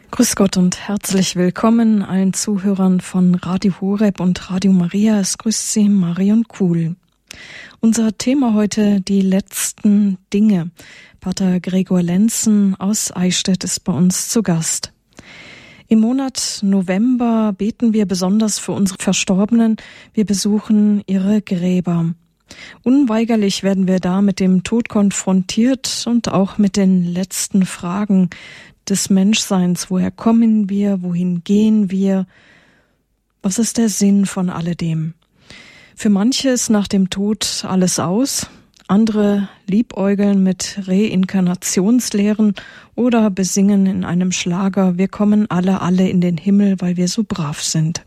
Grüß Gott und herzlich willkommen allen Zuhörern von Radio Horeb und Radio Maria. Es grüßt Sie Marion Kuhl. Unser Thema heute: die letzten Dinge. Pater Gregor Lenzen aus Eichstätt ist bei uns zu Gast. Im Monat November beten wir besonders für unsere Verstorbenen. Wir besuchen ihre Gräber. Unweigerlich werden wir da mit dem Tod konfrontiert und auch mit den letzten Fragen des Menschseins. Woher kommen wir? Wohin gehen wir? Was ist der Sinn von alledem? Für manche ist nach dem Tod alles aus. Andere liebäugeln mit Reinkarnationslehren oder besingen in einem Schlager: Wir kommen alle in den Himmel, weil wir so brav sind.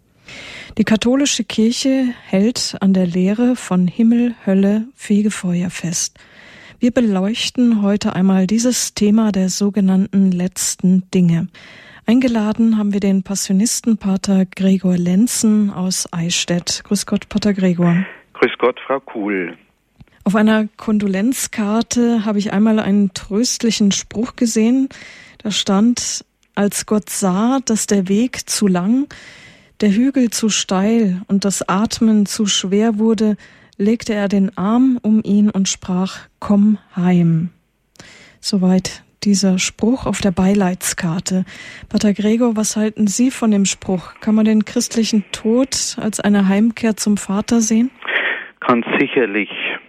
Die katholische Kirche hält an der Lehre von Himmel, Hölle, Fegefeuer fest. Wir beleuchten heute einmal dieses Thema der sogenannten letzten Dinge. Eingeladen haben wir den Passionisten Pater Gregor Lenzen aus Eichstätt. Grüß Gott, Pater Gregor. Grüß Gott, Frau Kuhl. Auf einer Kondolenzkarte habe ich einmal einen tröstlichen Spruch gesehen. Da stand: Als Gott sah, dass der Weg zu lang, der Hügel zu steil und das Atmen zu schwer wurde, legte er den Arm um ihn und sprach: Komm heim. Soweit dieser Spruch auf der Beileidskarte. Pater Gregor, was halten Sie von dem Spruch? Kann man den christlichen Tod als eine Heimkehr zum Vater sehen? Ganz sicherlich.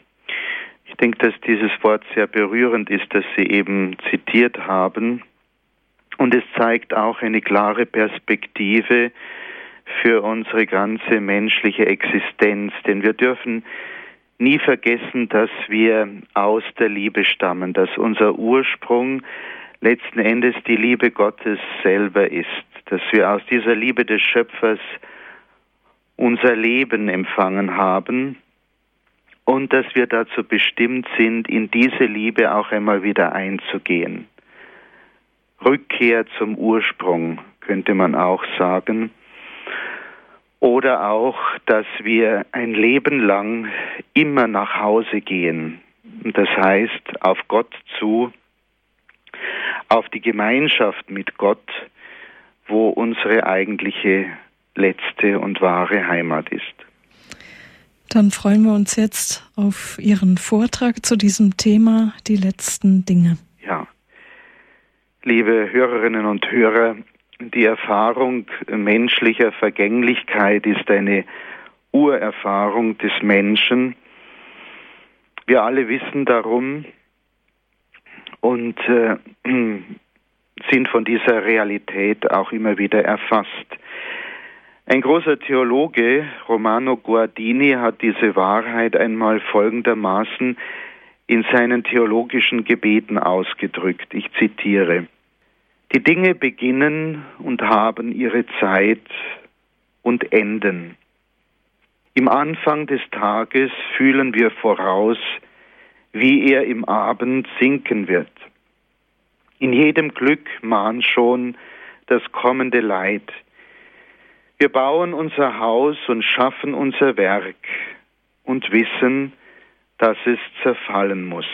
Ich denke, dass dieses Wort sehr berührend ist, das Sie eben zitiert haben. Und es zeigt auch eine klare Perspektive für unsere ganze menschliche Existenz. Denn wir dürfen nie vergessen, dass wir aus der Liebe stammen, dass unser Ursprung letzten Endes die Liebe Gottes selber ist, dass wir aus dieser Liebe des Schöpfers unser Leben empfangen haben und dass wir dazu bestimmt sind, in diese Liebe auch einmal wieder einzugehen. Rückkehr zum Ursprung, könnte man auch sagen. Oder auch, dass wir ein Leben lang immer nach Hause gehen. Das heißt, auf Gott zu, auf die Gemeinschaft mit Gott, wo unsere eigentliche letzte und wahre Heimat ist. Dann freuen wir uns jetzt auf Ihren Vortrag zu diesem Thema, die letzten Dinge. Ja, liebe Hörerinnen und Hörer, die Erfahrung menschlicher Vergänglichkeit ist eine Urerfahrung des Menschen. Wir alle wissen darum und sind von dieser Realität auch immer wieder erfasst. Ein großer Theologe, Romano Guardini, hat diese Wahrheit einmal folgendermaßen in seinen theologischen Gebeten ausgedrückt. Ich zitiere: Die Dinge beginnen und haben ihre Zeit und enden. Im Anfang des Tages fühlen wir voraus, wie er im Abend sinken wird. In jedem Glück mahnt schon das kommende Leid. Wir bauen unser Haus und schaffen unser Werk und wissen, dass es zerfallen muss.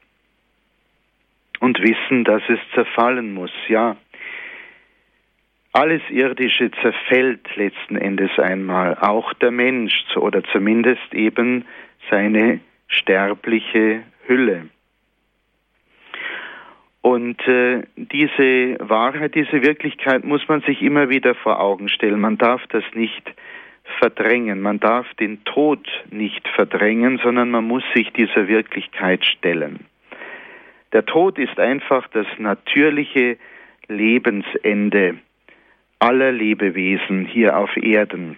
Und wissen, dass es zerfallen muss, ja. Alles Irdische zerfällt letzten Endes einmal, auch der Mensch, oder zumindest eben seine sterbliche Hülle. Und diese Wahrheit, diese Wirklichkeit muss man sich immer wieder vor Augen stellen. Man darf das nicht verdrängen, man darf den Tod nicht verdrängen, sondern man muss sich dieser Wirklichkeit stellen. Der Tod ist einfach das natürliche Lebensende aller Lebewesen hier auf Erden.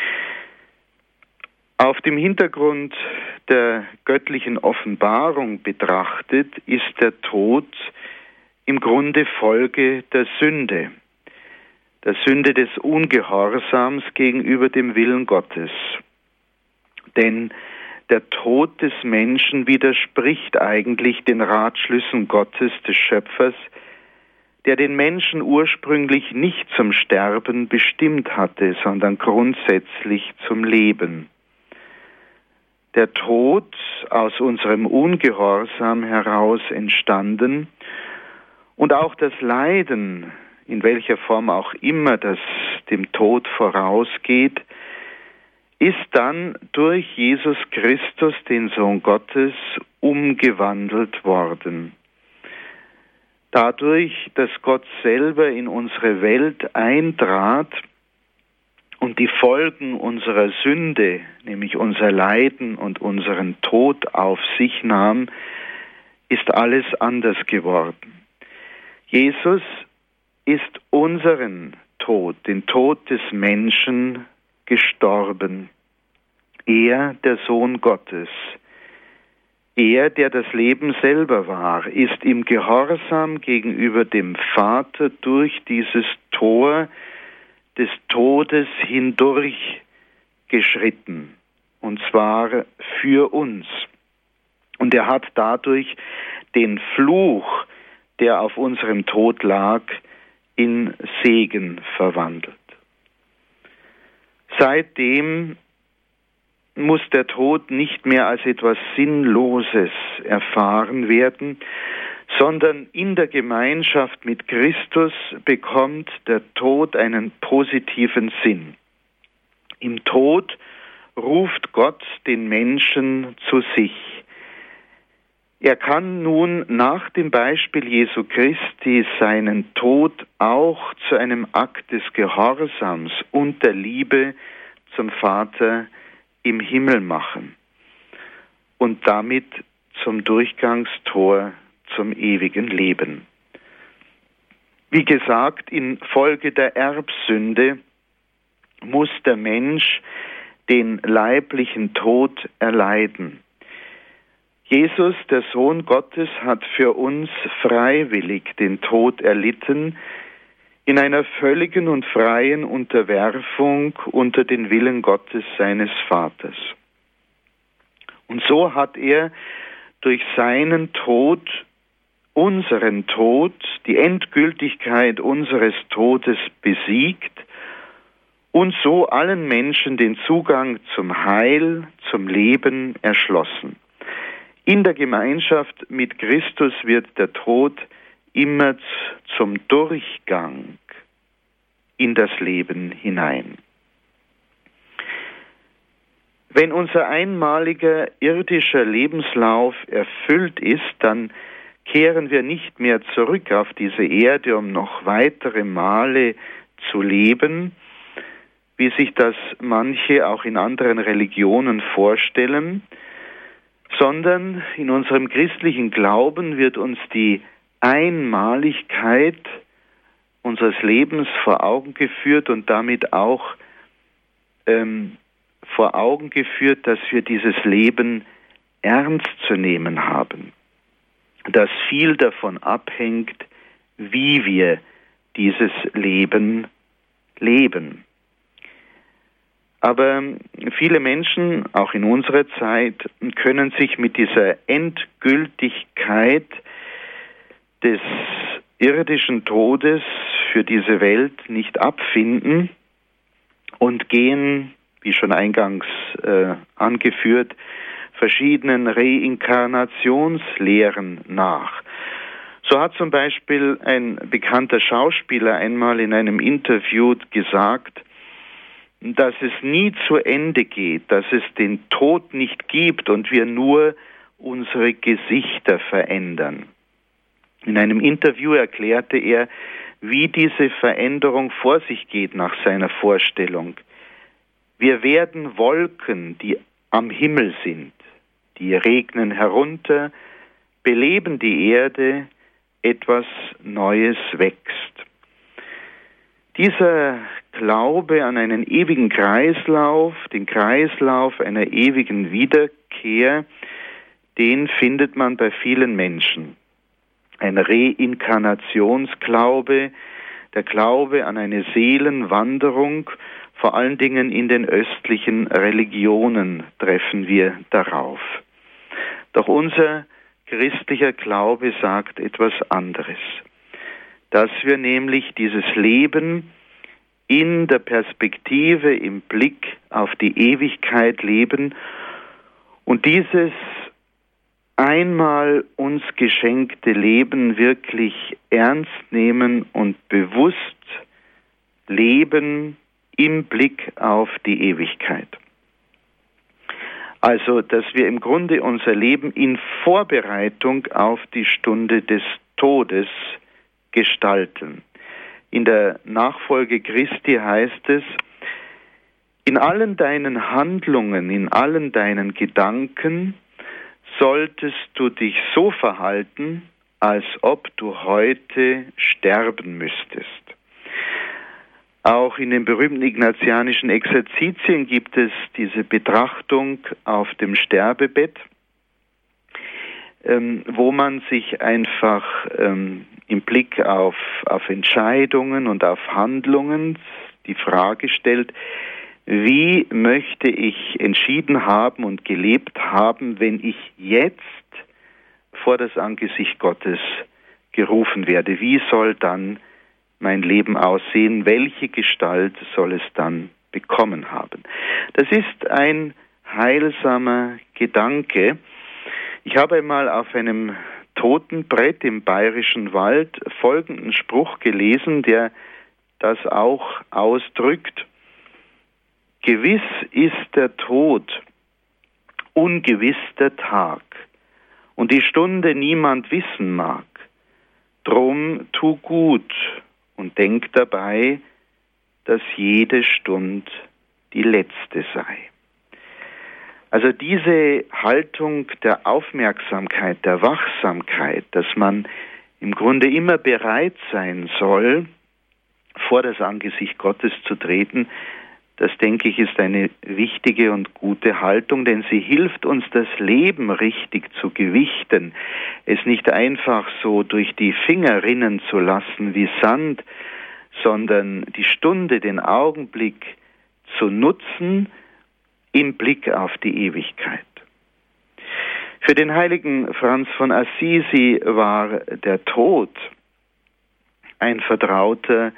Auf dem Hintergrund der göttlichen Offenbarung betrachtet ist der Tod im Grunde Folge der Sünde des Ungehorsams gegenüber dem Willen Gottes. Denn der Tod des Menschen widerspricht eigentlich den Ratschlüssen Gottes, des Schöpfers, der den Menschen ursprünglich nicht zum Sterben bestimmt hatte, sondern grundsätzlich zum Leben. Der Tod, aus unserem Ungehorsam heraus entstanden, und auch das Leiden in welcher Form auch immer das dem Tod vorausgeht, ist dann durch Jesus Christus, den Sohn Gottes, umgewandelt worden. Dadurch, dass Gott selber in unsere Welt eintrat und die Folgen unserer Sünde, nämlich unser Leiden und unseren Tod auf sich nahm, ist alles anders geworden. Jesus ist unseren Tod, den Tod des Menschen, gestorben. Er, der Sohn Gottes, er, der das Leben selber war, ist im Gehorsam gegenüber dem Vater durch dieses Tor des Todes hindurch geschritten, und zwar für uns. Und er hat dadurch den Fluch, der auf unserem Tod lag, in Segen verwandelt. Seitdem muss der Tod nicht mehr als etwas Sinnloses erfahren werden, sondern in der Gemeinschaft mit Christus bekommt der Tod einen positiven Sinn. Im Tod ruft Gott den Menschen zu sich. Er kann nun nach dem Beispiel Jesu Christi seinen Tod auch zu einem Akt des Gehorsams und der Liebe zum Vater im Himmel machen und damit zum Durchgangstor zum ewigen Leben. Wie gesagt, infolge der Erbsünde muss der Mensch den leiblichen Tod erleiden. Jesus, der Sohn Gottes, hat für uns freiwillig den Tod erlitten, in einer völligen und freien Unterwerfung unter den Willen Gottes, seines Vaters. Und so hat er durch seinen Tod unseren Tod, die Endgültigkeit unseres Todes besiegt und so allen Menschen den Zugang zum Heil, zum Leben erschlossen. In der Gemeinschaft mit Christus wird der Tod immer zum Durchgang in das Leben hinein. Wenn unser einmaliger irdischer Lebenslauf erfüllt ist, dann kehren wir nicht mehr zurück auf diese Erde, um noch weitere Male zu leben, wie sich das manche auch in anderen Religionen vorstellen, sondern in unserem christlichen Glauben wird uns die Einmaligkeit unseres Lebens vor Augen geführt und damit auch vor Augen geführt, dass wir dieses Leben ernst zu nehmen haben, dass viel davon abhängt, wie wir dieses Leben leben. Aber viele Menschen, auch in unserer Zeit, können sich mit dieser Endgültigkeit des irdischen Todes für diese Welt nicht abfinden und gehen, wie schon eingangs angeführt, verschiedenen Reinkarnationslehren nach. So hat zum Beispiel ein bekannter Schauspieler einmal in einem Interview gesagt, dass es nie zu Ende geht, dass es den Tod nicht gibt und wir nur unsere Gesichter verändern. In einem Interview erklärte er, wie diese Veränderung vor sich geht nach seiner Vorstellung. Wir werden Wolken, die am Himmel sind, die regnen herunter, beleben die Erde, etwas Neues wächst. Dieser Glaube an einen ewigen Kreislauf, den Kreislauf einer ewigen Wiederkehr, den findet man bei vielen Menschen. Ein Reinkarnationsglaube, der Glaube an eine Seelenwanderung, vor allen Dingen in den östlichen Religionen treffen wir darauf. Doch unser christlicher Glaube sagt etwas anderes, dass wir nämlich dieses Leben in der Perspektive, im Blick auf die Ewigkeit leben und dieses einmal uns geschenkte Leben wirklich ernst nehmen und bewusst leben im Blick auf die Ewigkeit. Also, dass wir im Grunde unser Leben in Vorbereitung auf die Stunde des Todes gestalten. In der Nachfolge Christi heißt es: In allen deinen Handlungen, in allen deinen Gedanken solltest du dich so verhalten, als ob du heute sterben müsstest. Auch in den berühmten ignatianischen Exerzitien gibt es diese Betrachtung auf dem Sterbebett, wo man sich einfach im Blick auf Entscheidungen und auf Handlungen die Frage stellt: Wie möchte ich entschieden haben und gelebt haben, wenn ich jetzt vor das Angesicht Gottes gerufen werde? Wie soll dann mein Leben aussehen? Welche Gestalt soll es dann bekommen haben? Das ist ein heilsamer Gedanke. Ich habe einmal auf einem Totenbrett im Bayerischen Wald folgenden Spruch gelesen, der das auch ausdrückt: Gewiss ist der Tod, ungewiss der Tag, und die Stunde niemand wissen mag. Drum tu gut und denk dabei, dass jede Stund die letzte sei. Also diese Haltung der Aufmerksamkeit, der Wachsamkeit, dass man im Grunde immer bereit sein soll, vor das Angesicht Gottes zu treten, das, denke ich, ist eine wichtige und gute Haltung, denn sie hilft uns, das Leben richtig zu gewichten, es nicht einfach so durch die Finger rinnen zu lassen wie Sand, sondern die Stunde, den Augenblick zu nutzen im Blick auf die Ewigkeit. Für den heiligen Franz von Assisi war der Tod ein vertrauter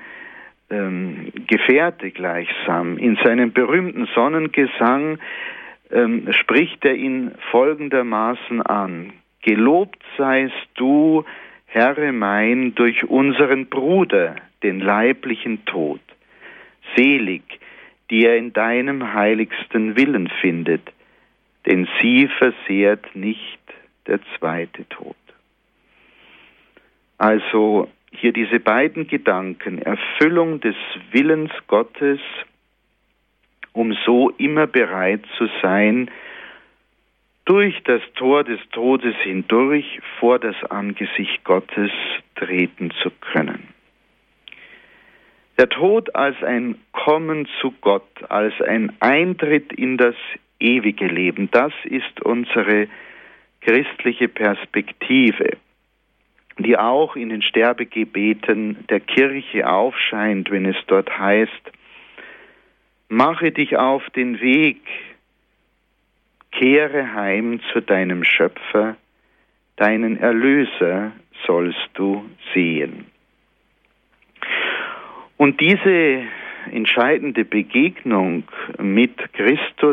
Gefährte gleichsam. In seinem berühmten Sonnengesang spricht er ihn folgendermaßen an: Gelobt seist du, Herre mein, durch unseren Bruder, den leiblichen Tod. Selig, die er in deinem heiligsten Willen findet, denn sie versehrt nicht der zweite Tod. Also hier diese beiden Gedanken: Erfüllung des Willens Gottes, um so immer bereit zu sein, durch das Tor des Todes hindurch vor das Angesicht Gottes treten zu können. Der Tod als ein Kommen zu Gott, als ein Eintritt in das ewige Leben, das ist unsere christliche Perspektive, die auch in den Sterbegebeten der Kirche aufscheint, wenn es dort heißt: Mache dich auf den Weg, kehre heim zu deinem Schöpfer, deinen Erlöser sollst du sehen. Und diese entscheidende Begegnung mit Christus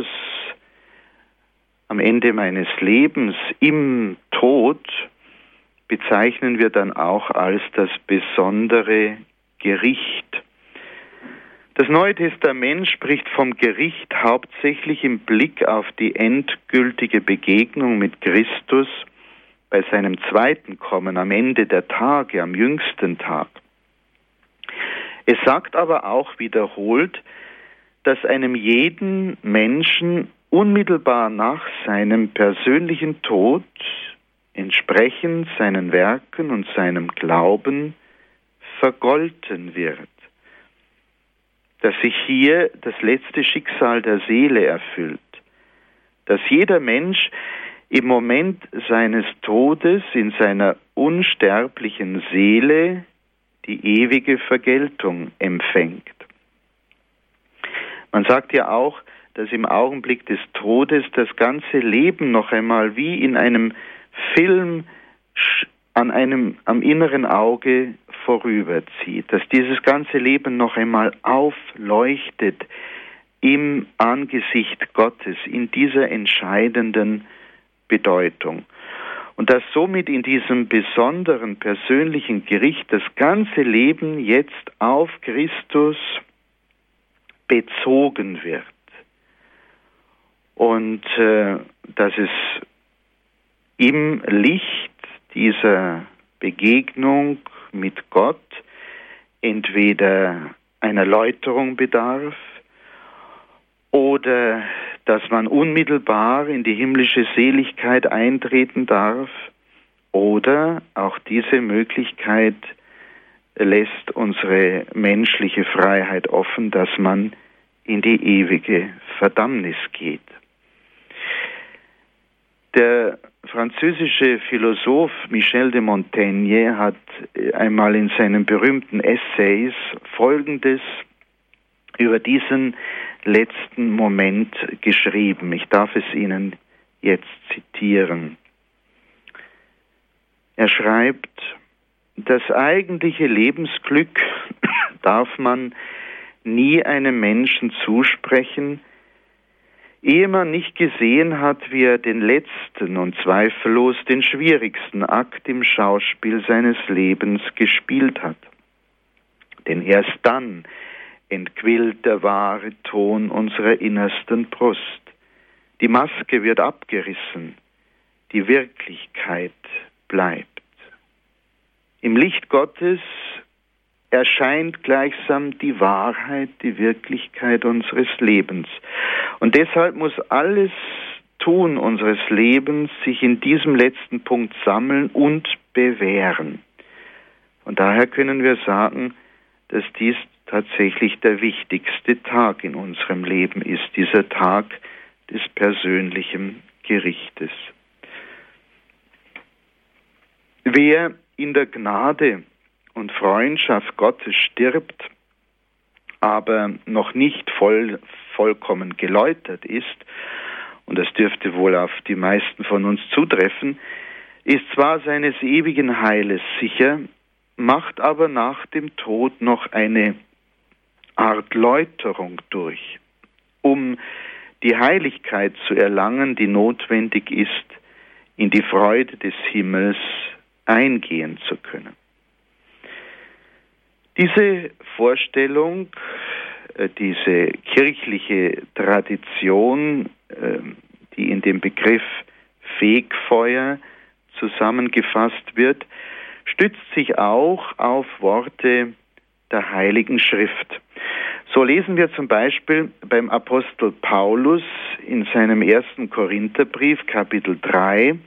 am Ende meines Lebens im Tod bezeichnen wir dann auch als das besondere Gericht. Das Neue Testament spricht vom Gericht hauptsächlich im Blick auf die endgültige Begegnung mit Christus bei seinem zweiten Kommen am Ende der Tage, am jüngsten Tag. Es sagt aber auch wiederholt, dass einem jeden Menschen unmittelbar nach seinem persönlichen Tod entsprechend seinen Werken und seinem Glauben vergolten wird. Dass sich hier das letzte Schicksal der Seele erfüllt. Dass jeder Mensch im Moment seines Todes in seiner unsterblichen Seele die ewige Vergeltung empfängt. Man sagt ja auch, dass im Augenblick des Todes das ganze Leben noch einmal wie in einem Film am inneren Auge vorüberzieht, dass dieses ganze Leben noch einmal aufleuchtet im Angesicht Gottes, in dieser entscheidenden Bedeutung. Und dass somit in diesem besonderen persönlichen Gericht das ganze Leben jetzt auf Christus bezogen wird. Und dass es im Licht dieser Begegnung mit Gott entweder einer Läuterung bedarf oder dass man unmittelbar in die himmlische Seligkeit eintreten darf, oder auch diese Möglichkeit lässt unsere menschliche Freiheit offen, dass man in die ewige Verdammnis geht. Der französische Philosoph Michel de Montaigne hat einmal in seinen berühmten Essays Folgendes über diesen letzten Moment geschrieben. Ich darf es Ihnen jetzt zitieren. Er schreibt: Das eigentliche Lebensglück darf man nie einem Menschen zusprechen, ehe man nicht gesehen hat, wie er den letzten und zweifellos den schwierigsten Akt im Schauspiel seines Lebens gespielt hat. Denn erst dann entquillt der wahre Ton unserer innersten Brust. Die Maske wird abgerissen, die Wirklichkeit bleibt. Im Licht Gottes erscheint gleichsam die Wahrheit, die Wirklichkeit unseres Lebens. Und deshalb muss alles Tun unseres Lebens sich in diesem letzten Punkt sammeln und bewähren. Und daher können wir sagen, dass dies tatsächlich der wichtigste Tag in unserem Leben ist, dieser Tag des persönlichen Gerichtes. Wer in der Gnade und Freundschaft Gottes stirbt, aber noch nicht vollkommen geläutert ist, und das dürfte wohl auf die meisten von uns zutreffen, ist zwar seines ewigen Heiles sicher, macht aber nach dem Tod noch eine Art Läuterung durch, um die Heiligkeit zu erlangen, die notwendig ist, in die Freude des Himmels eingehen zu können. Diese Vorstellung, diese kirchliche Tradition, die in dem Begriff Fegfeuer zusammengefasst wird, stützt sich auch auf Worte der Heiligen Schrift. So lesen wir zum Beispiel beim Apostel Paulus in seinem 1. Korintherbrief, Kapitel 3,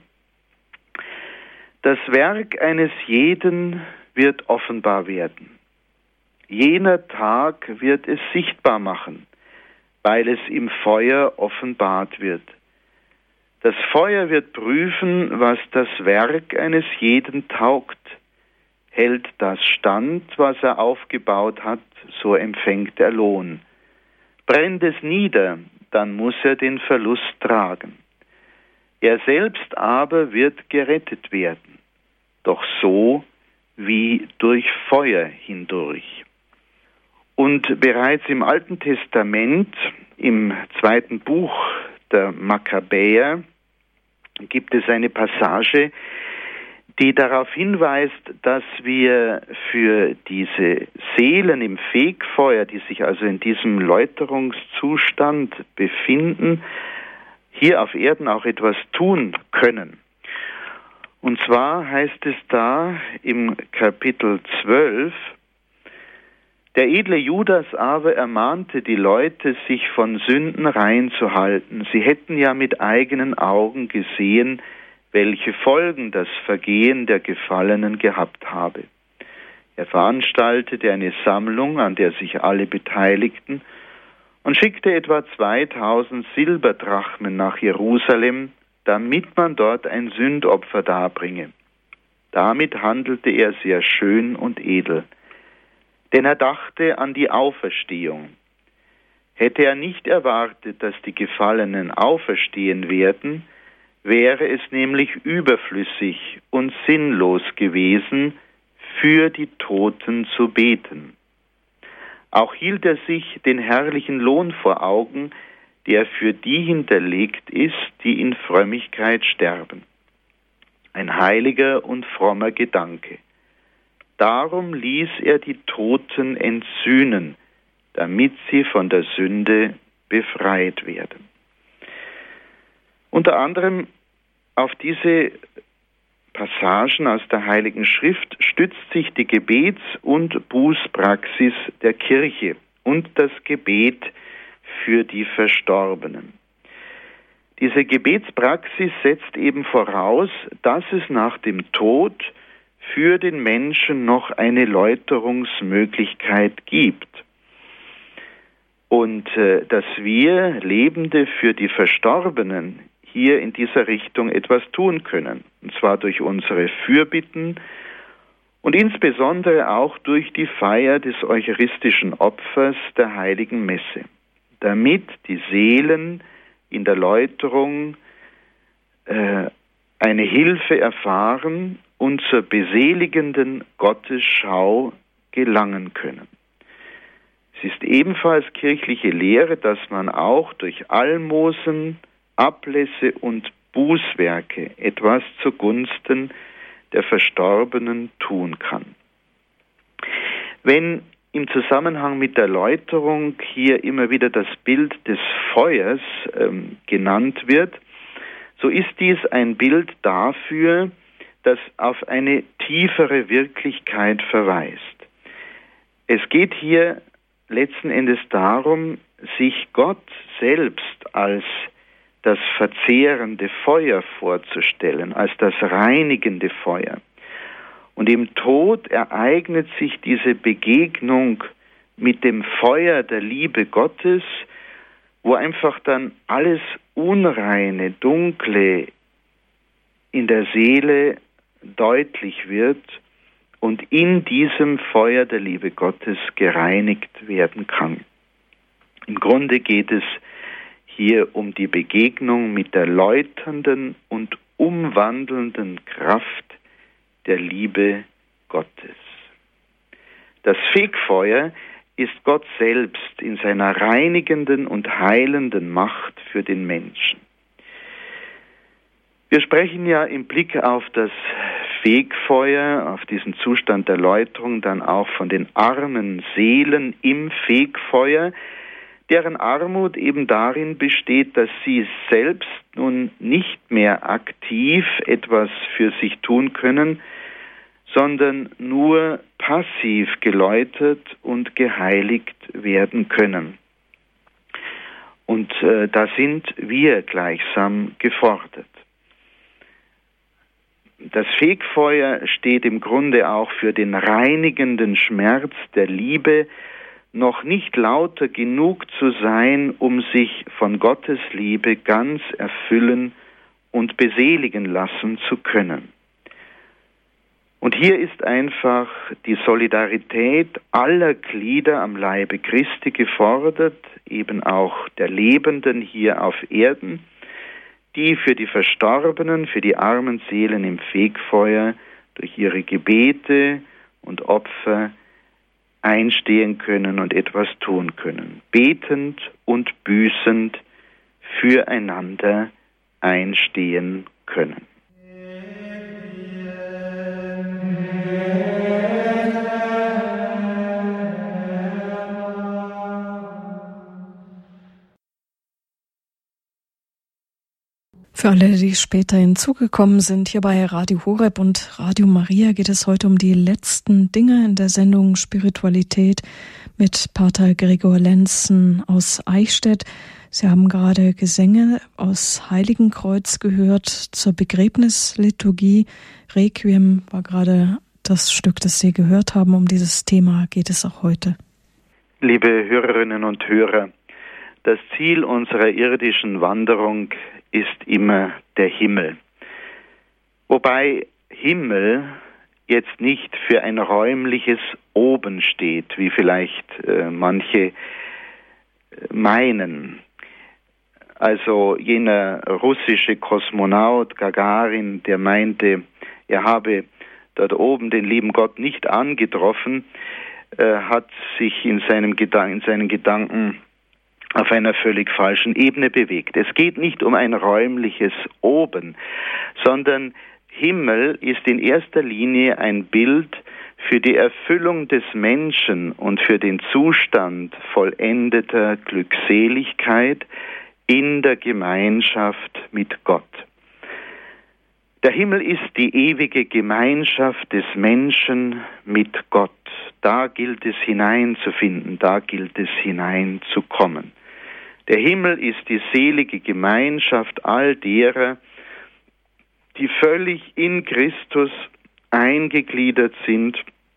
das Werk eines jeden wird offenbar werden. Jener Tag wird es sichtbar machen, weil es im Feuer offenbart wird. Das Feuer wird prüfen, was das Werk eines jeden taugt. Hält das stand, was er aufgebaut hat, so empfängt er Lohn. Brennt es nieder, dann muss er den Verlust tragen. Er selbst aber wird gerettet werden, doch so wie durch Feuer hindurch. Und bereits im Alten Testament, im 2. Buch der Makkabäer, gibt es eine Passage, die darauf hinweist, dass wir für diese Seelen im Fegfeuer, die sich also in diesem Läuterungszustand befinden, hier auf Erden auch etwas tun können. Und zwar heißt es da im Kapitel 12, der edle Judas aber ermahnte die Leute, sich von Sünden rein zu halten. Sie hätten ja mit eigenen Augen gesehen, welche Folgen das Vergehen der Gefallenen gehabt habe. Er veranstaltete eine Sammlung, an der sich alle beteiligten, und schickte etwa 2000 Silberdrachmen nach Jerusalem, damit man dort ein Sündopfer darbringe. Damit handelte er sehr schön und edel, denn er dachte an die Auferstehung. Hätte er nicht erwartet, dass die Gefallenen auferstehen werden, wäre es nämlich überflüssig und sinnlos gewesen, für die Toten zu beten. Auch hielt er sich den herrlichen Lohn vor Augen, der für die hinterlegt ist, die in Frömmigkeit sterben. ein heiliger und frommer Gedanke. Darum ließ er die Toten entsühnen, damit sie von der Sünde befreit werden. Unter anderem auf diese Passagen aus der Heiligen Schrift stützt sich die Gebets- und Bußpraxis der Kirche und das Gebet für die Verstorbenen. Diese Gebetspraxis setzt eben voraus, dass es nach dem Tod für den Menschen noch eine Läuterungsmöglichkeit gibt. Und dass wir Lebende für die Verstorbenen hier in dieser Richtung etwas tun können. Und zwar durch unsere Fürbitten und insbesondere auch durch die Feier des eucharistischen Opfers der Heiligen Messe, damit die Seelen in der Läuterung eine Hilfe erfahren und zur beseligenden Gottesschau gelangen können. Es ist ebenfalls kirchliche Lehre, dass man auch durch Almosen, Ablässe und Bußwerke etwas zugunsten der Verstorbenen tun kann. Wenn im Zusammenhang mit der Läuterung hier immer wieder das Bild des Feuers genannt wird, so ist dies ein Bild dafür, das auf eine tiefere Wirklichkeit verweist. Es geht hier letzten Endes darum, sich Gott selbst als das verzehrende Feuer vorzustellen, als das reinigende Feuer. Und im Tod ereignet sich diese Begegnung mit dem Feuer der Liebe Gottes, wo einfach dann alles Unreine, Dunkle in der Seele deutlich wird und in diesem Feuer der Liebe Gottes gereinigt werden kann. Im Grunde geht es hier um die Begegnung mit der läuternden und umwandelnden Kraft der Liebe Gottes. Das Fegfeuer ist Gott selbst in seiner reinigenden und heilenden Macht für den Menschen. Wir sprechen ja im Blick auf das Fegfeuer, auf diesen Zustand der Läuterung, dann auch von den armen Seelen im Fegfeuer, deren Armut eben darin besteht, dass sie selbst nun nicht mehr aktiv etwas für sich tun können, sondern nur passiv geläutert und geheiligt werden können. Und da sind wir gleichsam gefordert. Das Fegfeuer steht im Grunde auch für den reinigenden Schmerz der Liebe, noch nicht lauter genug zu sein, um sich von Gottes Liebe ganz erfüllen und beseligen lassen zu können. Und hier ist einfach die Solidarität aller Glieder am Leibe Christi gefordert, eben auch der Lebenden hier auf Erden, die für die Verstorbenen, für die armen Seelen im Fegfeuer durch ihre Gebete und Opfer einstehen können und etwas tun können, betend und büßend füreinander einstehen können. Für alle, die später hinzugekommen sind, hier bei Radio Horeb und Radio Maria geht es heute um die letzten Dinge in der Sendung Spiritualität mit Pater Gregor Lenzen aus Eichstätt. Sie haben gerade Gesänge aus Heiligenkreuz gehört zur Begräbnisliturgie. Requiem war gerade das Stück, das Sie gehört haben. Um dieses Thema geht es auch heute. Liebe Hörerinnen und Hörer, das Ziel unserer irdischen Wanderung ist immer der Himmel. Wobei Himmel jetzt nicht für ein räumliches Oben steht, wie vielleicht manche meinen. Also jener russische Kosmonaut Gagarin, der meinte, er habe dort oben den lieben Gott nicht angetroffen, hat sich in seinen Gedanken auf einer völlig falschen Ebene bewegt. Es geht nicht um ein räumliches Oben, sondern Himmel ist in erster Linie ein Bild für die Erfüllung des Menschen und für den Zustand vollendeter Glückseligkeit in der Gemeinschaft mit Gott. Der Himmel ist die ewige Gemeinschaft des Menschen mit Gott. Da gilt es hineinzufinden, da gilt es hineinzukommen. Der Himmel ist die selige Gemeinschaft all derer, die völlig in Christus eingegliedert sind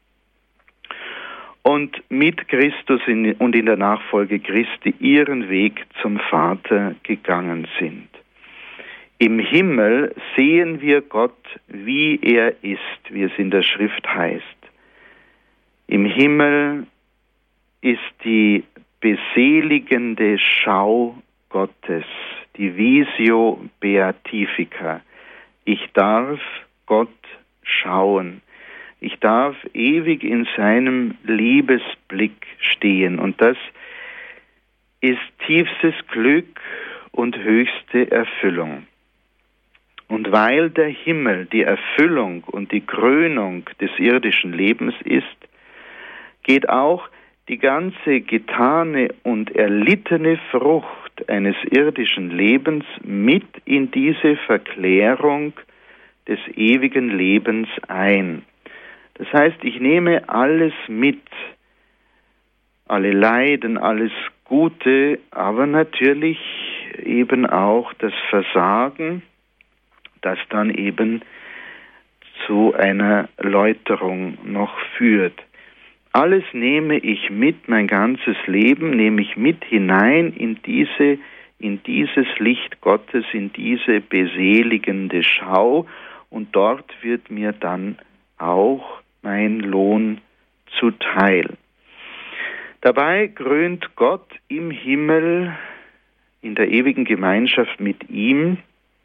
und mit Christus und in der Nachfolge Christi ihren Weg zum Vater gegangen sind. Im Himmel sehen wir Gott, wie er ist, wie es in der Schrift heißt. Im Himmel ist die beseligende Schau Gottes, die Visio Beatifica. Ich darf Gott schauen. Ich darf ewig in seinem Liebesblick stehen. Und das ist tiefstes Glück und höchste Erfüllung. Und weil der Himmel die Erfüllung und die Krönung des irdischen Lebens ist, geht auch die ganze getane und erlittene Frucht eines irdischen Lebens mit in diese Verklärung des ewigen Lebens ein. Das heißt, ich nehme alles mit, alle Leiden, alles Gute, aber natürlich eben auch das Versagen, das dann eben zu einer Läuterung noch führt. Alles nehme ich mit, mein ganzes Leben nehme ich mit hinein in dieses Licht Gottes, in diese beseligende Schau, und dort wird mir dann auch mein Lohn zuteil. Dabei krönt Gott im Himmel, in der ewigen Gemeinschaft mit ihm,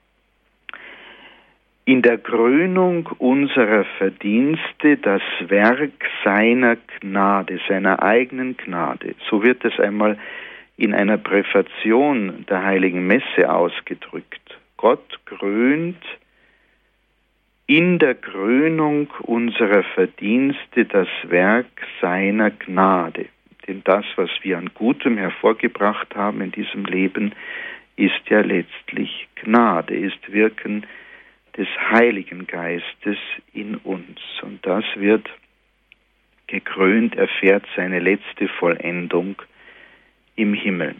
in der Krönung unserer Verdienste das Werk seiner Gnade, seiner eigenen Gnade. So wird es einmal in einer Präfation der Heiligen Messe ausgedrückt. Gott krönt in der Krönung unserer Verdienste das Werk seiner Gnade. Denn das, was wir an Gutem hervorgebracht haben in diesem Leben, ist ja letztlich Gnade, ist Wirken des Heiligen Geistes in uns. Und das wird gekrönt, erfährt seine letzte Vollendung im Himmel.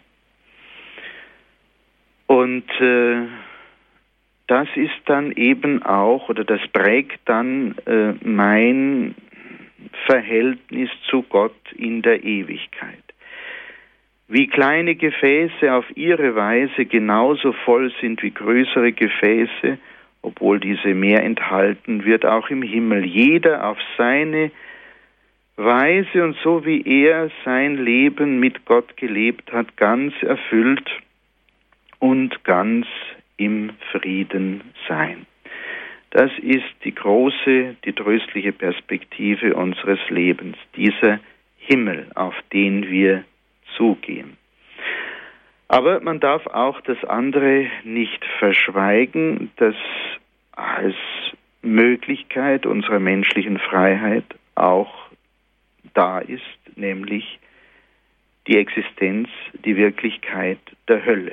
Und das ist dann eben auch, oder das prägt dann mein Verhältnis zu Gott in der Ewigkeit. Wie kleine Gefäße auf ihre Weise genauso voll sind wie größere Gefäße, obwohl diese mehr enthalten, wird auch im Himmel jeder auf seine Weise und so wie er sein Leben mit Gott gelebt hat, ganz erfüllt und ganz im Frieden sein. Das ist die große, die tröstliche Perspektive unseres Lebens, dieser Himmel, auf den wir zugehen. Aber man darf auch das andere nicht verschweigen, das als Möglichkeit unserer menschlichen Freiheit auch da ist, nämlich die Existenz, die Wirklichkeit der Hölle.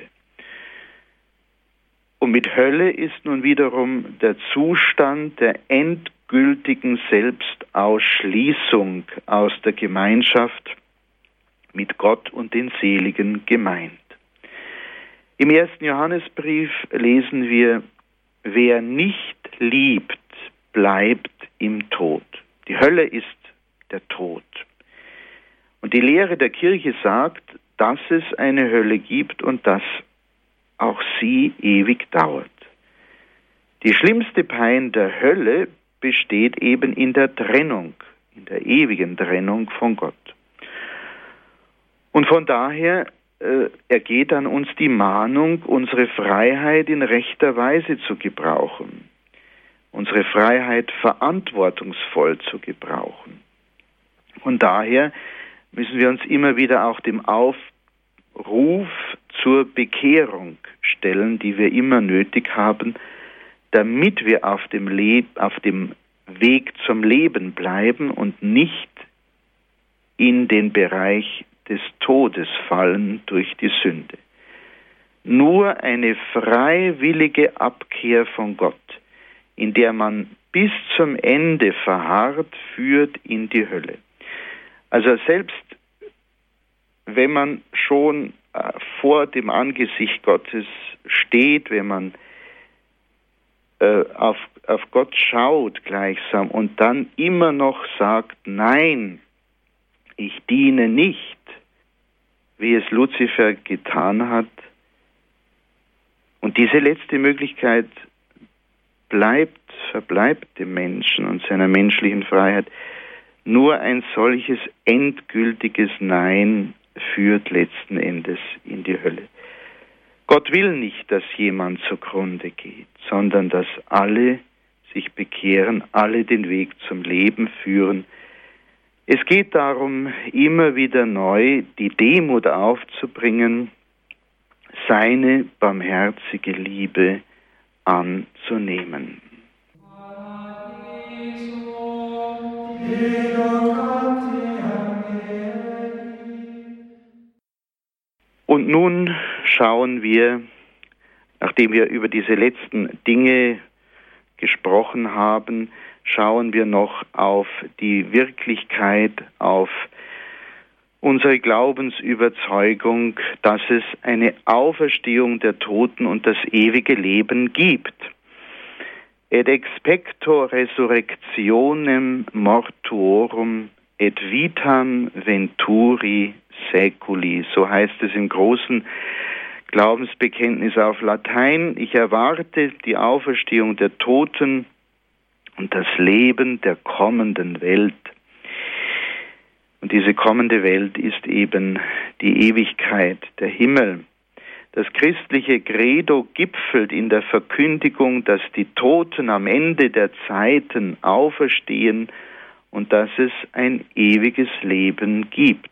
Und mit Hölle ist nun wiederum der Zustand der endgültigen Selbstausschließung aus der Gemeinschaft mit Gott und den Seligen gemeint. Im 1. Johannesbrief lesen wir: Wer nicht liebt, bleibt im Tod. Die Hölle ist der Tod. Und die Lehre der Kirche sagt, dass es eine Hölle gibt und dass auch sie ewig dauert. Die schlimmste Pein der Hölle besteht eben in der Trennung, in der ewigen Trennung von Gott. Und von daher ergeht an uns die Mahnung, unsere Freiheit in rechter Weise zu gebrauchen, unsere Freiheit verantwortungsvoll zu gebrauchen. Und daher müssen wir uns immer wieder auch dem Aufruf zur Bekehrung stellen, die wir immer nötig haben, damit wir auf dem Weg zum Leben bleiben und nicht in den Bereich des Todes fallen durch die Sünde. Nur eine freiwillige Abkehr von Gott, in der man bis zum Ende verharrt, führt in die Hölle. Also selbst wenn man schon vor dem Angesicht Gottes steht, wenn man auf Gott schaut gleichsam und dann immer noch sagt, nein, ich diene nicht, wie es Luzifer getan hat. Und diese letzte Möglichkeit verbleibt dem Menschen und seiner menschlichen Freiheit. Nur ein solches endgültiges Nein führt letzten Endes in die Hölle. Gott will nicht, dass jemand zugrunde geht, sondern dass alle sich bekehren, alle den Weg zum Leben führen. Es geht darum, immer wieder neu die Demut aufzubringen, seine barmherzige Liebe anzunehmen. Und nun schauen wir, nachdem wir über diese letzten Dinge gesprochen haben, schauen wir noch auf die Wirklichkeit, auf unsere Glaubensüberzeugung, dass es eine Auferstehung der Toten und das ewige Leben gibt. Et expecto resurrectionem mortuorum et vitam venturi saeculi. So heißt es im großen Glaubensbekenntnis auf Latein. Ich erwarte die Auferstehung der Toten und das Leben der kommenden Welt. Und diese kommende Welt ist eben die Ewigkeit, der Himmel. Das christliche Credo gipfelt in der Verkündigung, dass die Toten am Ende der Zeiten auferstehen und dass es ein ewiges Leben gibt.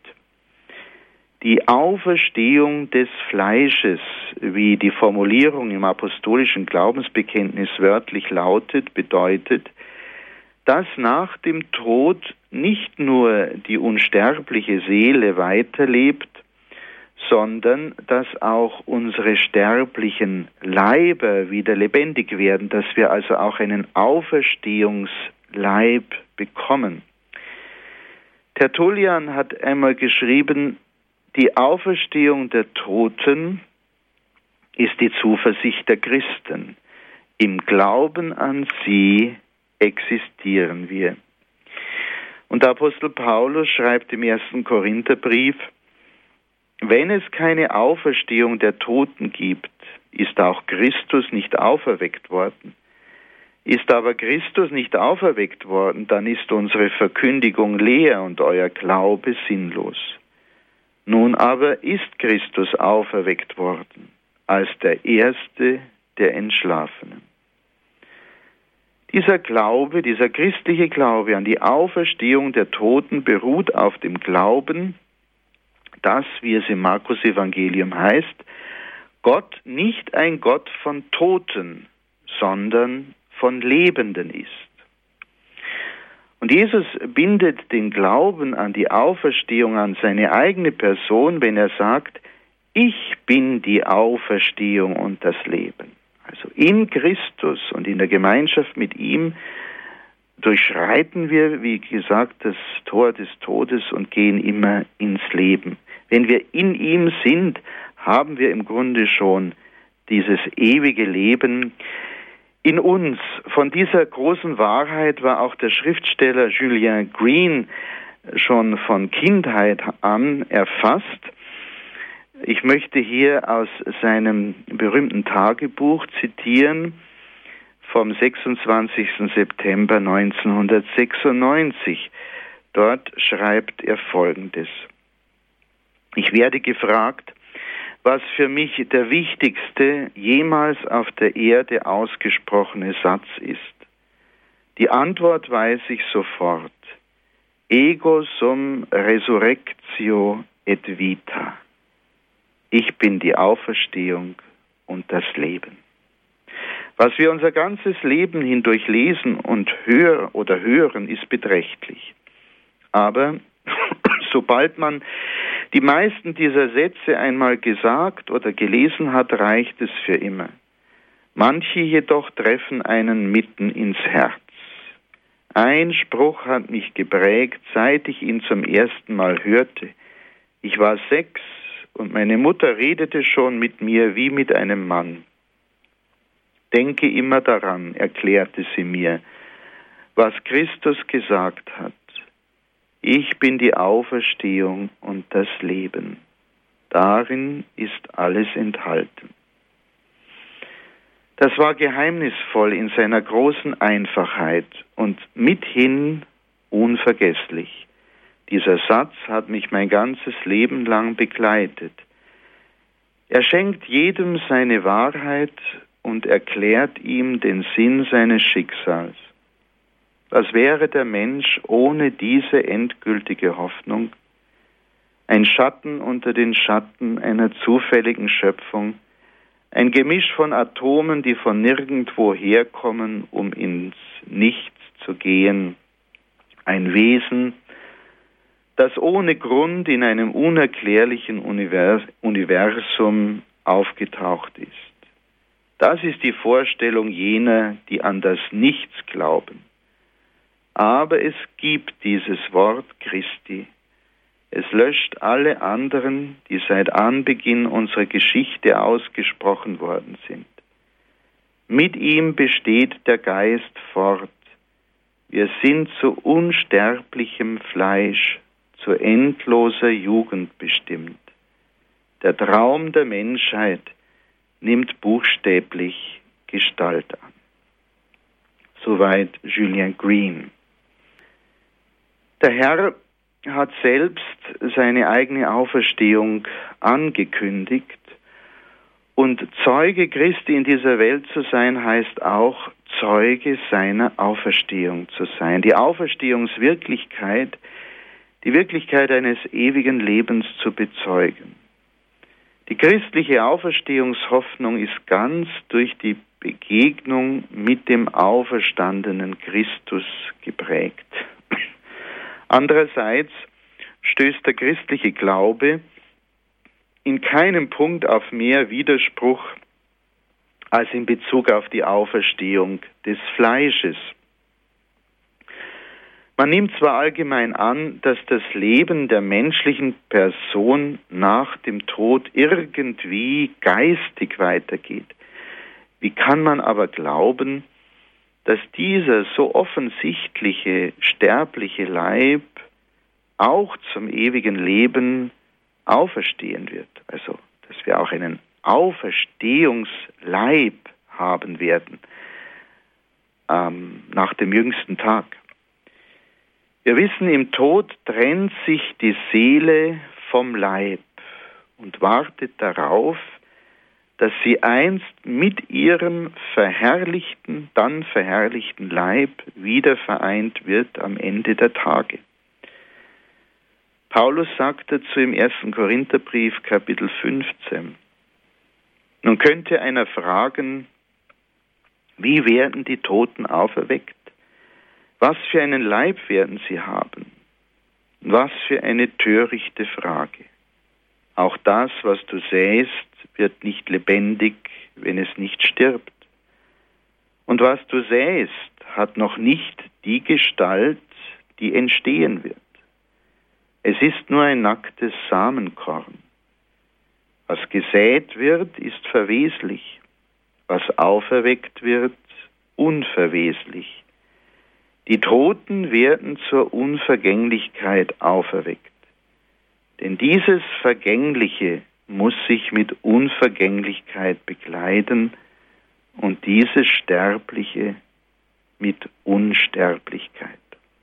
Die Auferstehung des Fleisches, wie die Formulierung im apostolischen Glaubensbekenntnis wörtlich lautet, bedeutet, dass nach dem Tod nicht nur die unsterbliche Seele weiterlebt, sondern dass auch unsere sterblichen Leiber wieder lebendig werden, dass wir also auch einen Auferstehungsleib bekommen. Tertullian hat einmal geschrieben, die Auferstehung der Toten ist die Zuversicht der Christen. Im Glauben an sie existieren wir. Und der Apostel Paulus schreibt im 1. Korintherbrief, wenn es keine Auferstehung der Toten gibt, ist auch Christus nicht auferweckt worden. Ist aber Christus nicht auferweckt worden, dann ist unsere Verkündigung leer und euer Glaube sinnlos. Nun aber ist Christus auferweckt worden, als der Erste der Entschlafenen. Dieser Glaube, dieser christliche Glaube an die Auferstehung der Toten beruht auf dem Glauben, dass, wie es im Markus-Evangelium heißt, Gott nicht ein Gott von Toten, sondern von Lebenden ist. Und Jesus bindet den Glauben an die Auferstehung an seine eigene Person, wenn er sagt, ich bin die Auferstehung und das Leben. Also in Christus und in der Gemeinschaft mit ihm durchschreiten wir, wie gesagt, das Tor des Todes und gehen immer ins Leben. Wenn wir in ihm sind, haben wir im Grunde schon dieses ewige Leben in uns. Von dieser großen Wahrheit war auch der Schriftsteller Julien Green schon von Kindheit an erfasst. Ich möchte hier aus seinem berühmten Tagebuch zitieren vom 26. September 1996. Dort schreibt er Folgendes. Ich werde gefragt, was für mich der wichtigste jemals auf der Erde ausgesprochene Satz ist. Die Antwort weiß ich sofort. Ego sum resurrectio et vita. Ich bin die Auferstehung und das Leben. Was wir unser ganzes Leben hindurch lesen und hören, ist beträchtlich. Aber sobald man die meisten dieser Sätze einmal gesagt oder gelesen hat, reicht es für immer. Manche jedoch treffen einen mitten ins Herz. Ein Spruch hat mich geprägt, seit ich ihn zum ersten Mal hörte. Ich war 6 und meine Mutter redete schon mit mir wie mit einem Mann. Denke immer daran, erklärte sie mir, was Christus gesagt hat. Ich bin die Auferstehung und das Leben. Darin ist alles enthalten. Das war geheimnisvoll in seiner großen Einfachheit und mithin unvergesslich. Dieser Satz hat mich mein ganzes Leben lang begleitet. Er schenkt jedem seine Wahrheit und erklärt ihm den Sinn seines Schicksals. Was wäre der Mensch ohne diese endgültige Hoffnung? Ein Schatten unter den Schatten einer zufälligen Schöpfung, ein Gemisch von Atomen, die von nirgendwo herkommen, um ins Nichts zu gehen. Ein Wesen, das ohne Grund in einem unerklärlichen Universum aufgetaucht ist. Das ist die Vorstellung jener, die an das Nichts glauben. Aber es gibt dieses Wort Christi. Es löscht alle anderen, die seit Anbeginn unserer Geschichte ausgesprochen worden sind. Mit ihm besteht der Geist fort. Wir sind zu unsterblichem Fleisch, zu endloser Jugend bestimmt. Der Traum der Menschheit nimmt buchstäblich Gestalt an. Soweit Julien Green. Der Herr hat selbst seine eigene Auferstehung angekündigt und Zeuge Christi in dieser Welt zu sein, heißt auch Zeuge seiner Auferstehung zu sein. Die Auferstehungswirklichkeit, die Wirklichkeit eines ewigen Lebens zu bezeugen. Die christliche Auferstehungshoffnung ist ganz durch die Begegnung mit dem auferstandenen Christus geprägt. Andererseits stößt der christliche Glaube in keinem Punkt auf mehr Widerspruch als in Bezug auf die Auferstehung des Fleisches. Man nimmt zwar allgemein an, dass das Leben der menschlichen Person nach dem Tod irgendwie geistig weitergeht. Wie kann man aber glauben, dass dieser so offensichtliche sterbliche Leib auch zum ewigen Leben auferstehen wird? Also, dass wir auch einen Auferstehungsleib haben werden nach dem jüngsten Tag. Wir wissen, im Tod trennt sich die Seele vom Leib und wartet darauf, dass sie einst mit ihrem dann verherrlichten Leib wieder vereint wird am Ende der Tage. Paulus sagt dazu im 1. Korintherbrief, Kapitel 15. Nun könnte einer fragen, wie werden die Toten auferweckt? Was für einen Leib werden sie haben? Was für eine törichte Frage. Auch das, was du sähst, wird nicht lebendig, wenn es nicht stirbt. Und was du sähst, hat noch nicht die Gestalt, die entstehen wird. Es ist nur ein nacktes Samenkorn. Was gesät wird, ist verweslich. Was auferweckt wird, unverweslich. Die Toten werden zur Unvergänglichkeit auferweckt. Denn dieses Vergängliche muss sich mit Unvergänglichkeit bekleiden und dieses Sterbliche mit Unsterblichkeit.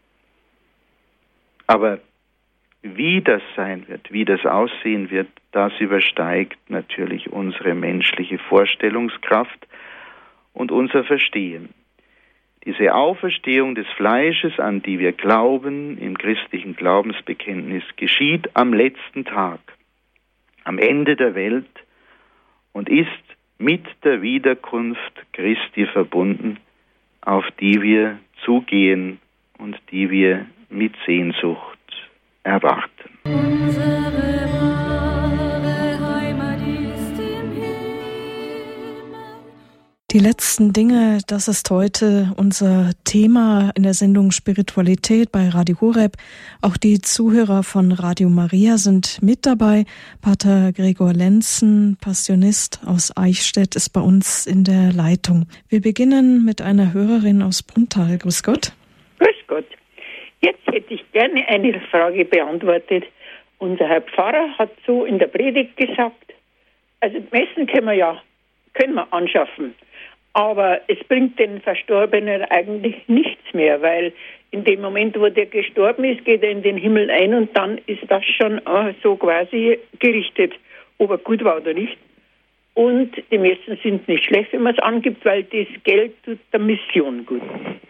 Aber wie das sein wird, wie das aussehen wird, das übersteigt natürlich unsere menschliche Vorstellungskraft und unser Verstehen. Diese Auferstehung des Fleisches, an die wir glauben, im christlichen Glaubensbekenntnis, geschieht am letzten Tag, am Ende der Welt und ist mit der Wiederkunft Christi verbunden, auf die wir zugehen und die wir mit Sehnsucht erwarten. Unsere wahre Heimat ist im Himmel. Die letzten Dinge, das ist heute unser Thema in der Sendung Spiritualität bei Radio Horeb. Auch die Zuhörer von Radio Maria sind mit dabei. Pater Gregor Lenzen, Passionist aus Eichstätt, ist bei uns in der Leitung. Wir beginnen mit einer Hörerin aus Brunnthal. Grüß Gott. Grüß Gott. Jetzt hätte ich gerne eine Frage beantwortet. Unser Herr Pfarrer hat so in der Predigt gesagt, also Messen können wir anschaffen, aber es bringt den Verstorbenen eigentlich nichts mehr, weil in dem Moment, wo der gestorben ist, geht er in den Himmel ein und dann ist das schon so quasi gerichtet, ob er gut war oder nicht. Und die Messen sind nicht schlecht, wenn man es angibt, weil das Geld tut der Mission gut.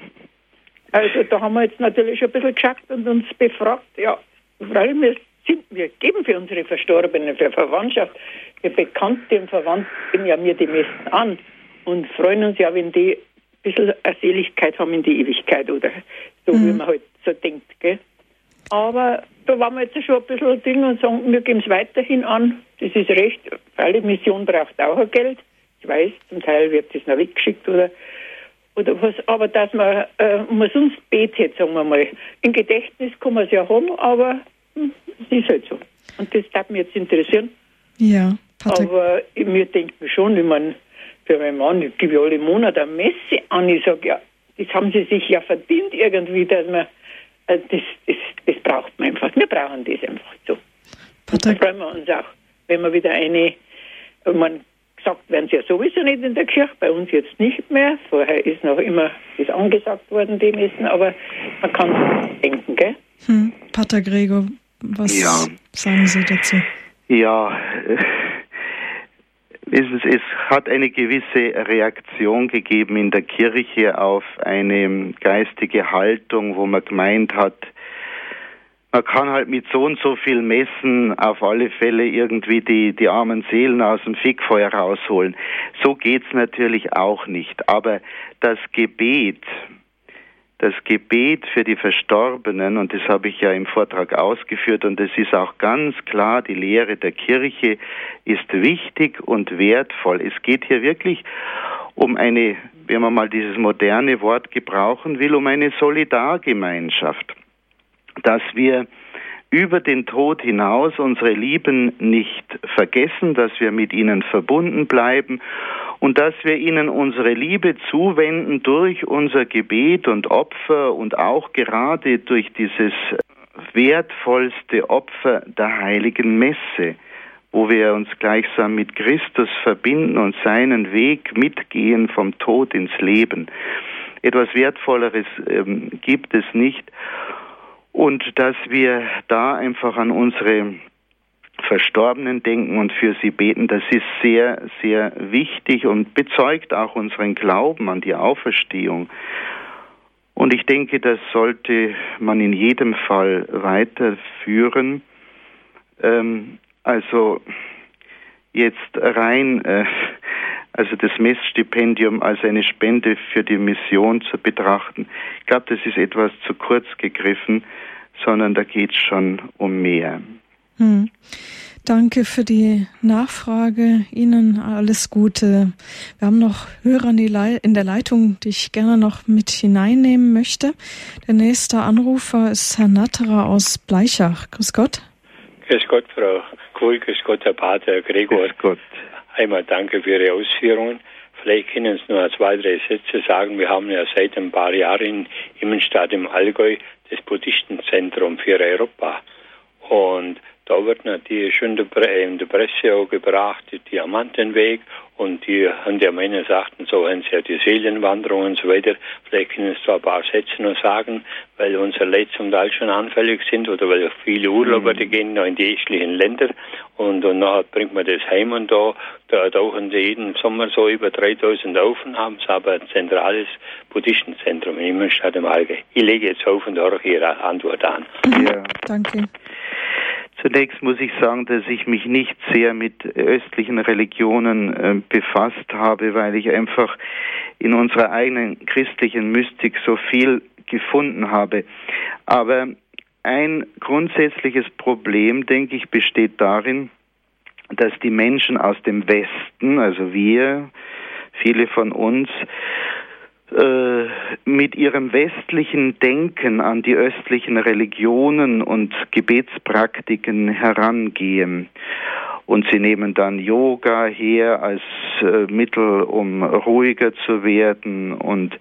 Also da haben wir jetzt natürlich schon ein bisschen geschaut und uns befragt, ja, freilich wir geben für unsere Verstorbenen, für Verwandtschaft, für Bekannte und Verwandte geben ja mir die Messen an und freuen uns ja, wenn die ein bisschen eine Seligkeit haben in die Ewigkeit oder so, wie man halt so denkt, gell. Aber da waren wir jetzt schon ein bisschen Ding und sagen, wir geben es weiterhin an, das ist recht, weil die Mission braucht auch ein Geld, ich weiß, zum Teil wird das noch weggeschickt oder was, aber dass man umsonst betet, sagen wir mal. Im Gedächtnis kann man es ja haben, aber es ist halt so. Und das darf mich jetzt interessieren. Ja, Pater. Aber wir denken schon, ich meine, für meinen Mann, ich gebe ja alle Monate eine Messe an, ich sage, ja, das haben sie sich ja verdient irgendwie, dass man, das braucht man einfach. Wir brauchen das einfach so. Und da freuen wir uns auch, wenn wir wieder gesagt werden sie ja sowieso nicht in der Kirche, bei uns jetzt nicht mehr. Vorher ist noch immer das angesagt worden, die Messen, aber man kann sich denken, gell? Pater Gregor, was sagen Sie dazu? Ja, es hat eine gewisse Reaktion gegeben in der Kirche auf eine geistige Haltung, wo man gemeint hat, man kann halt mit so und so viel Messen auf alle Fälle irgendwie die armen Seelen aus dem Fegfeuer rausholen. So geht's natürlich auch nicht. Aber das Gebet für die Verstorbenen, und das habe ich ja im Vortrag ausgeführt, und das ist auch ganz klar, die Lehre der Kirche ist wichtig und wertvoll. Es geht hier wirklich um eine, wenn man mal dieses moderne Wort gebrauchen will, um eine Solidargemeinschaft. Dass wir über den Tod hinaus unsere Lieben nicht vergessen, dass wir mit ihnen verbunden bleiben und dass wir ihnen unsere Liebe zuwenden durch unser Gebet und Opfer und auch gerade durch dieses wertvollste Opfer der heiligen Messe, wo wir uns gleichsam mit Christus verbinden und seinen Weg mitgehen vom Tod ins Leben. Etwas Wertvolleres gibt es nicht. Und dass wir da einfach an unsere Verstorbenen denken und für sie beten, das ist sehr, sehr wichtig und bezeugt auch unseren Glauben an die Auferstehung. Und ich denke, das sollte man in jedem Fall weiterführen. Also jetzt rein, also das Messstipendium als eine Spende für die Mission zu betrachten, ich glaube, das ist etwas zu kurz gegriffen, sondern da geht es schon um mehr. Danke für die Nachfrage. Ihnen alles Gute. Wir haben noch Hörer in der Leitung, die ich gerne noch mit hineinnehmen möchte. Der nächste Anrufer ist Herr Natterer aus Bleichach. Grüß Gott. Grüß Gott, Frau Kohl. Grüß Gott, Herr Pater Gregor. Grüß Gott. Einmal danke für Ihre Ausführungen. Vielleicht können Sie nur 2, 3 Sätze sagen. Wir haben ja seit ein paar Jahren in Immenstadt im Allgäu das Buddhistenzentrum für Europa. Und da wird natürlich schon in der Presse auch gebracht, der Diamantenweg, und die haben ja meines Erachtens so haben sie ja die Seelenwanderung und so weiter. Vielleicht können Sie da ein paar Sätze noch sagen, weil unsere Leute zum Teil schon anfällig sind oder weil viele Urlauber die gehen noch in die östlichen Länder und nachher bringt man das heim und da tauchen sie jeden Sommer so über 3000 auf und haben sie aber ein zentrales Buddhistenzentrum in Immenstadt im Allgäu. Ich lege jetzt auf und höre Ihre Antwort an. Ja. Danke. Zunächst muss ich sagen, dass ich mich nicht sehr mit östlichen Religionen befasst habe, weil ich einfach in unserer eigenen christlichen Mystik so viel gefunden habe. Aber ein grundsätzliches Problem, denke ich, besteht darin, dass die Menschen aus dem Westen, also wir, viele von uns, mit ihrem westlichen Denken an die östlichen Religionen und Gebetspraktiken herangehen. Und sie nehmen dann Yoga her als Mittel, um ruhiger zu werden.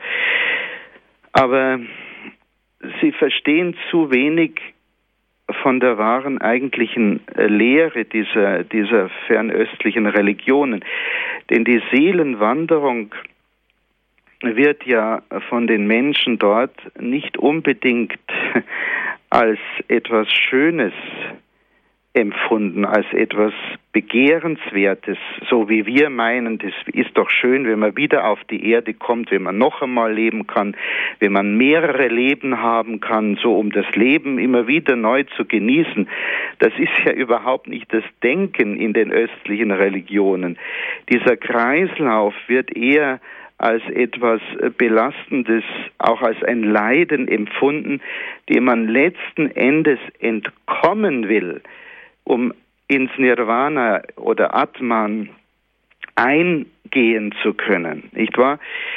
Aber sie verstehen zu wenig von der wahren eigentlichen Lehre dieser fernöstlichen Religionen. Denn die Seelenwanderung wird ja von den Menschen dort nicht unbedingt als etwas Schönes empfunden, als etwas Begehrenswertes, so wie wir meinen, das ist doch schön, wenn man wieder auf die Erde kommt, wenn man noch einmal leben kann, wenn man mehrere Leben haben kann, so um das Leben immer wieder neu zu genießen. Das ist ja überhaupt nicht das Denken in den östlichen Religionen. Dieser Kreislauf wird eher als etwas Belastendes, auch als ein Leiden empfunden, dem man letzten Endes entkommen will, um ins Nirvana oder Atman eingehen zu können, nicht wahr?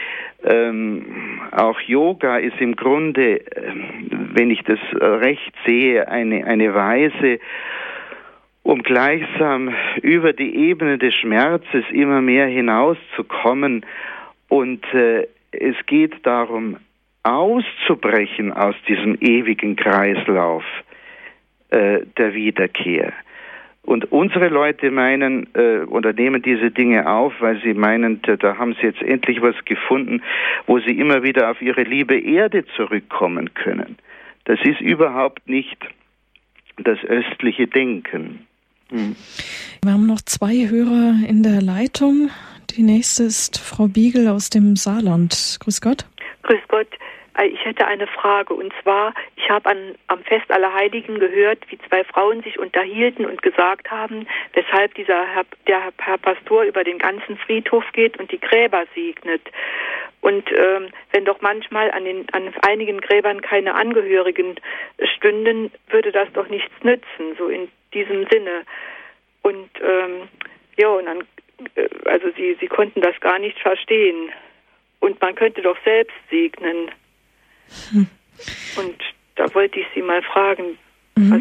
Auch Yoga ist im Grunde, wenn ich das recht sehe, eine Weise, um gleichsam über die Ebene des Schmerzes immer mehr hinauszukommen. Und es geht darum, auszubrechen aus diesem ewigen Kreislauf der Wiederkehr. Und unsere Leute meinen oder nehmen diese Dinge auf, weil sie meinen, da haben sie jetzt endlich was gefunden, wo sie immer wieder auf ihre liebe Erde zurückkommen können. Das ist überhaupt nicht das östliche Denken. Wir haben noch 2 Hörer in der Leitung. Die nächste ist Frau Biegel aus dem Saarland. Grüß Gott. Grüß Gott. Ich hätte eine Frage, und zwar, ich habe am Fest aller Heiligen gehört, wie 2 Frauen sich unterhielten und gesagt haben, weshalb der Herr Pastor über den ganzen Friedhof geht und die Gräber segnet. Und wenn doch manchmal an einigen Gräbern keine Angehörigen stünden, würde das doch nichts nützen, so in diesem Sinne. Und und dann, also sie konnten das gar nicht verstehen. Und man könnte doch selbst segnen. Und da wollte ich Sie mal fragen, was...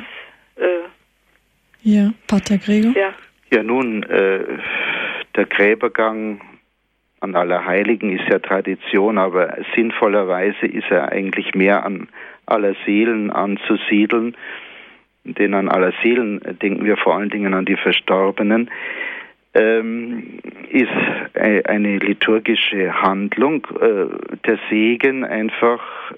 ja, Pater Gregor? Ja, nun, der Gräbergang an Allerheiligen ist ja Tradition, aber sinnvollerweise ist er eigentlich mehr an aller Seelen anzusiedeln. Denn an aller Seelen denken wir vor allen Dingen an die Verstorbenen. Ist eine liturgische Handlung, der Segen einfach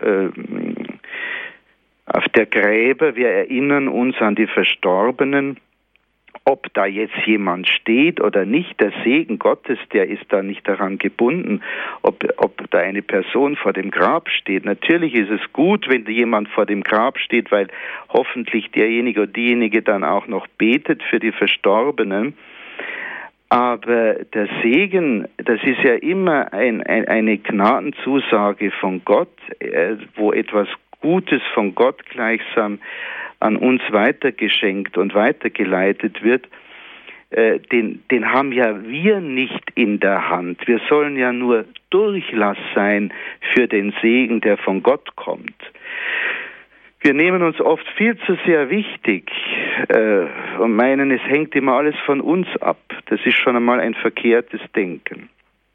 auf der Gräber. Wir erinnern uns an die Verstorbenen, ob da jetzt jemand steht oder nicht. Der Segen Gottes, der ist da nicht daran gebunden, ob da eine Person vor dem Grab steht. Natürlich ist es gut, wenn jemand vor dem Grab steht, weil hoffentlich derjenige oder diejenige dann auch noch betet für die Verstorbenen. Aber der Segen, das ist ja immer eine Gnadenzusage von Gott, wo etwas Gutes von Gott gleichsam an uns weitergeschenkt und weitergeleitet wird. Den haben ja wir nicht in der Hand. Wir sollen ja nur Durchlass sein für den Segen, der von Gott kommt. Wir nehmen uns oft viel zu sehr wichtig und meinen, es hängt immer alles von uns ab. Das ist schon einmal ein verkehrtes Denken.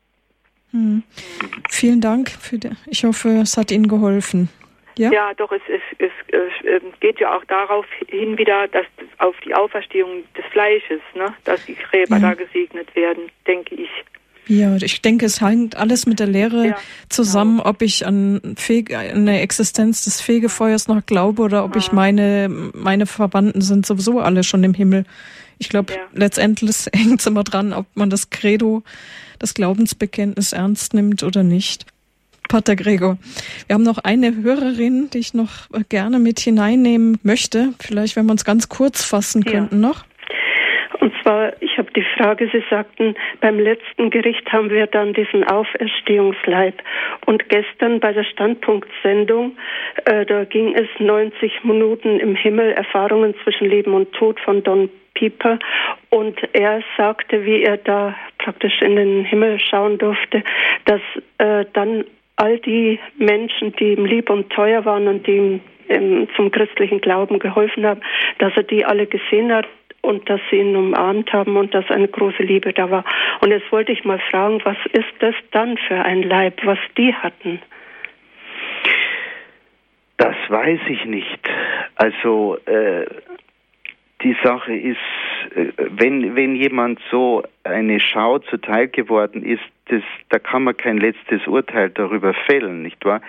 Vielen Dank. Ich hoffe, es hat Ihnen geholfen. Ja, doch, es geht ja auch darauf hin wieder, dass auf die Auferstehung des Fleisches, ne, dass die Gräber da gesegnet werden, denke ich. Ja, ich denke, es hängt alles mit der Lehre zusammen, ob ich an eine Existenz des Fegefeuers noch glaube oder ob ich meine Verwandten sind sowieso alle schon im Himmel. Ich glaube, letztendlich hängt es immer dran, ob man das Credo, das Glaubensbekenntnis ernst nimmt oder nicht. Pater Gregor. Wir haben noch eine Hörerin, die ich noch gerne mit hineinnehmen möchte. Vielleicht, wenn wir uns ganz kurz fassen könnten noch. Und zwar, ich habe die Frage, Sie sagten, beim letzten Gericht haben wir dann diesen Auferstehungsleib. Und gestern bei der Standpunktsendung, da ging es 90 Minuten im Himmel, Erfahrungen zwischen Leben und Tod von Don Pieper. Und er sagte, wie er da praktisch in den Himmel schauen durfte, dass dann all die Menschen, die ihm lieb und teuer waren und die ihm zum christlichen Glauben geholfen haben, dass er die alle gesehen hat und dass sie ihn umarmt haben und dass eine große Liebe da war. Und jetzt wollte ich mal fragen, was ist das dann für ein Leib, was die hatten? Das weiß ich nicht. Also die Sache ist, wenn jemand so eine Schau zuteil geworden ist, da kann man kein letztes Urteil darüber fällen, nicht wahr?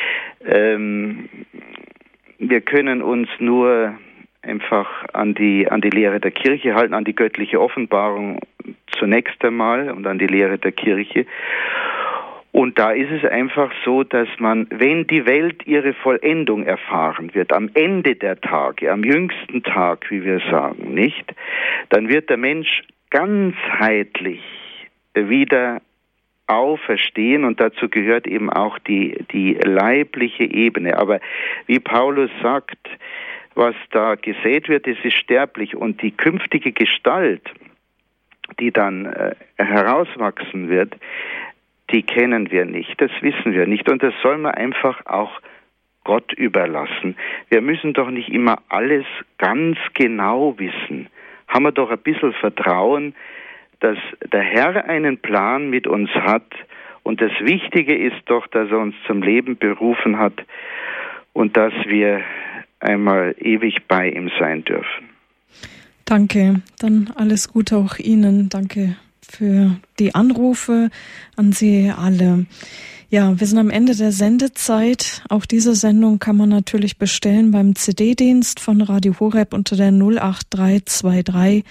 Wir können uns nur einfach an die Lehre der Kirche halten, an die göttliche Offenbarung zunächst einmal und an die Lehre der Kirche. Und da ist es einfach so, dass man, wenn die Welt ihre Vollendung erfahren wird, am Ende der Tage, am jüngsten Tag, wie wir sagen, nicht, dann wird der Mensch ganzheitlich wieder auferstehen und dazu gehört eben auch die leibliche Ebene. Aber wie Paulus sagt, was da gesät wird, das ist sterblich und die künftige Gestalt, die dann herauswachsen wird, die kennen wir nicht, das wissen wir nicht und das soll man einfach auch Gott überlassen. Wir müssen doch nicht immer alles ganz genau wissen. Haben wir doch ein bisschen Vertrauen, dass der Herr einen Plan mit uns hat und das Wichtige ist doch, dass er uns zum Leben berufen hat und dass wir einmal ewig bei ihm sein dürfen. Danke, dann alles Gute auch Ihnen. Danke für die Anrufe an Sie alle. Ja, wir sind am Ende der Sendezeit. Auch diese Sendung kann man natürlich bestellen beim CD-Dienst von Radio Horeb unter der 08323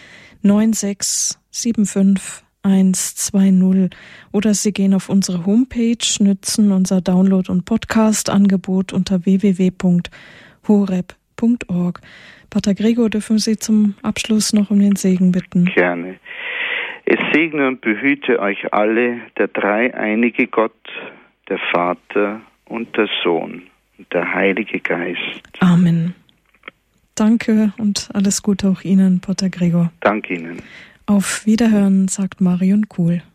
9675 120 oder Sie gehen auf unsere Homepage, nützen unser Download- und Podcast-Angebot unter www.horeb.org. Pater Gregor, dürfen Sie zum Abschluss noch um den Segen bitten? Gerne. Es segne und behüte euch alle der dreieinige Gott, der Vater und der Sohn und der Heilige Geist. Amen. Danke und alles Gute auch Ihnen, Pater Gregor. Danke Ihnen. Auf Wiederhören, sagt Marion Kuhl.